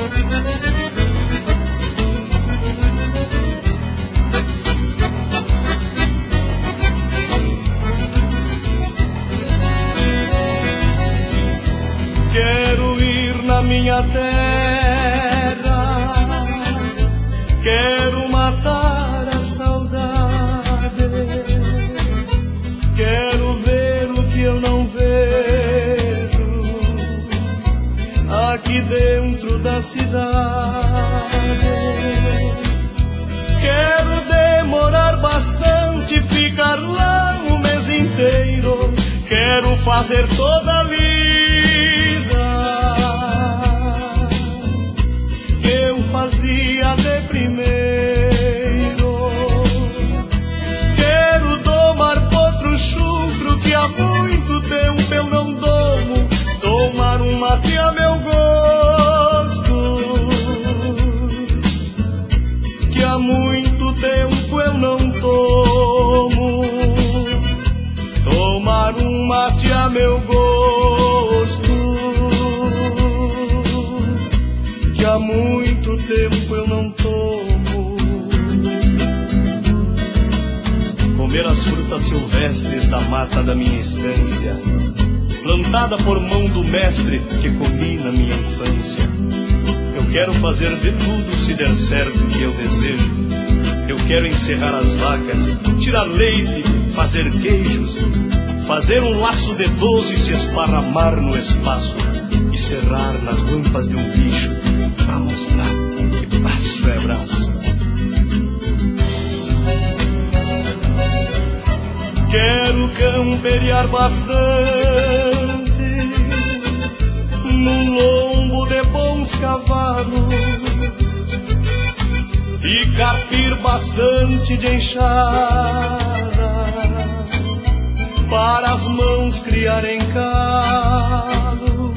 Quero ir na minha terra, quero matar a saudade, quero ver o que eu não vejo aqui dentro da cidade. Quero demorar bastante, ficar lá um mês inteiro, quero fazer toda a vida que eu fazia de primeiro. Quero tomar potro chucro que há muito tempo eu não domo, tomar um mate a meu gosto que há muito tempo eu não tomo, tomar um mate a meu gosto que há muito tempo eu não tomo. Comer as frutas silvestres da mata da minha estância, plantada por mão do mestre que comi na minha infância. Eu quero fazer de tudo se der certo o que eu desejo. Eu quero encerrar as vacas, tirar leite, fazer queijos, fazer um laço de 12 e se esparramar no espaço e serrar nas lampas de um bicho pra mostrar que braço é braço. Quero camperiar bastante num lombo de bons cavalos e carpir bastante de enxada para as mãos criarem calo,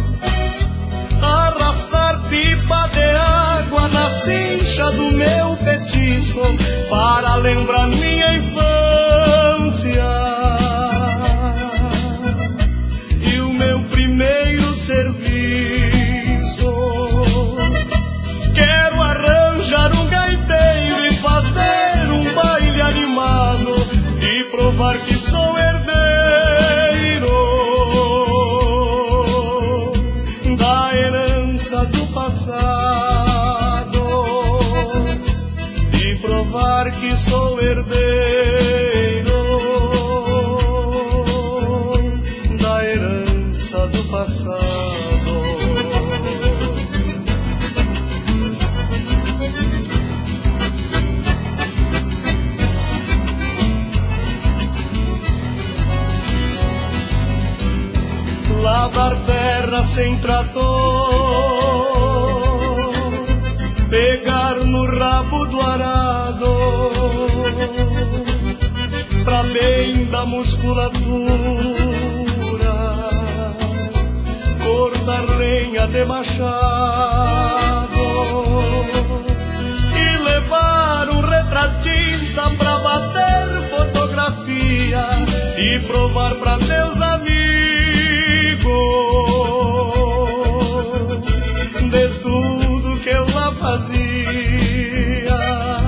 arrastar pipa de água na cincha do meu petiço para lembrar minha infância e o meu primeiro serviço. Quero arranjar um gaiteiro e fazer um baile animado e provar que sou herdeiro da herança do passado e provar que sou herdeiro da herança do passado. Lavar terra sem trator, pegar no rabo do arado, pra bem da musculatura, cortar lenha de machado e levar um retratista pra bater fotografia e provar pra meus amigos de tudo que eu lá fazia.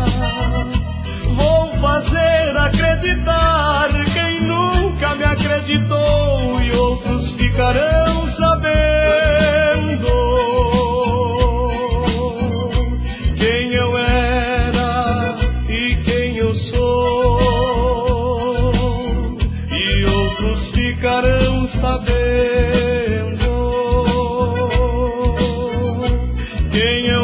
Vou fazer acreditar quem nunca me acreditou e outros ficarão sabendo quem eu era e quem eu sou, e outros ficarão sabendo quem eu